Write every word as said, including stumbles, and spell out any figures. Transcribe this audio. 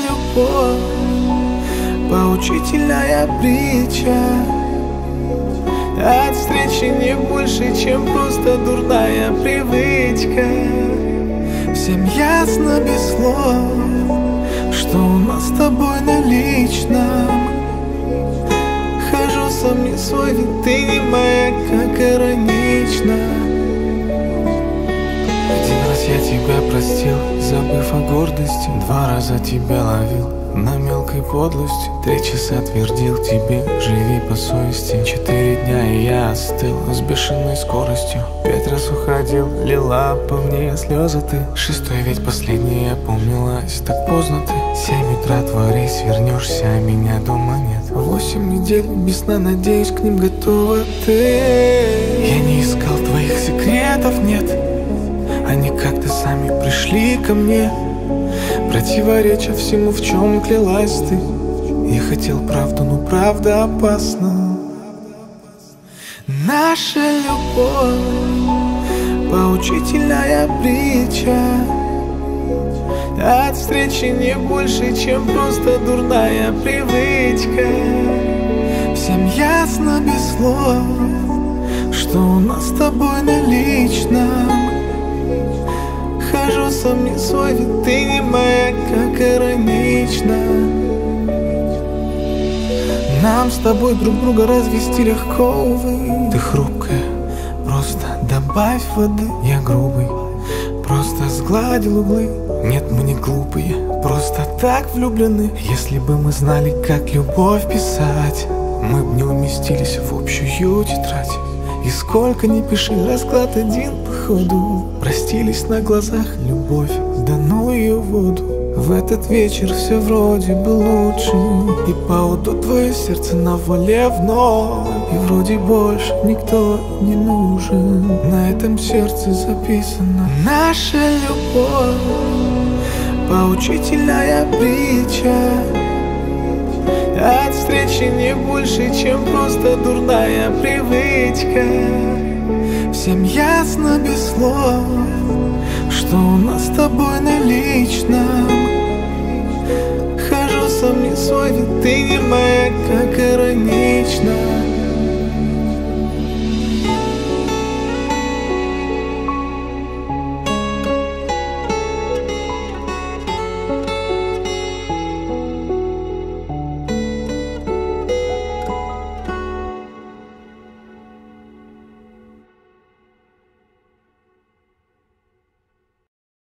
любовь поучительная притча. От встречи не больше, чем просто дурная привычка. Всем ясно без слов, что у нас с тобой на личном. Хожу сам не свой, ведь ты не моя, как иронично. Один раз я тебя простил, забыв о гордости. Два раза тебя ловил на мелкой подлости. Три часа твердил тебе, живи по совести. Четыре дня и я остыл с бешеной скоростью. Пять раз уходил, лила по мне слезы ты. Шестой ведь последний, опомнилась так поздно ты. Семь утра творись, вернешься, а меня дома нет. Восемь недель без сна, надеюсь, к ним готова ты. Я не искал твоих секретов, нет. Они как-то сами пришли ко мне, противореча всему, в чем клялась ты. Я хотел правду, но правда опасна. Наша любовь поучительная притча. От встречи не больше, чем просто дурная привычка. Всем ясно без слов, что у нас с тобой на личном. Хожу сам не свой, ведь ты не моя, как иронично. Нам с тобой друг друга развести легко, увы. Ты хрупкая, просто добавь воды. Я грубый, просто сгладил углы. Нет, мы не глупые, просто так влюблены. Если бы мы знали, как любовь писать, мы б не уместились в общую тетрадь. И сколько ни пиши, расклад один походу. Простились на глазах, любовь, да ну ее в воду. В этот вечер все вроде бы лучше, и поводу твое сердце на воле вновь. И вроде больше никто не нужен. На этом сердце записано: наша любовь поучительная притча. От встречи не больше, чем просто дурная привычка. Всем ясно без слов, что у нас с тобой на личном. Хожу сам не свой, ведь ты не моя, как иронично.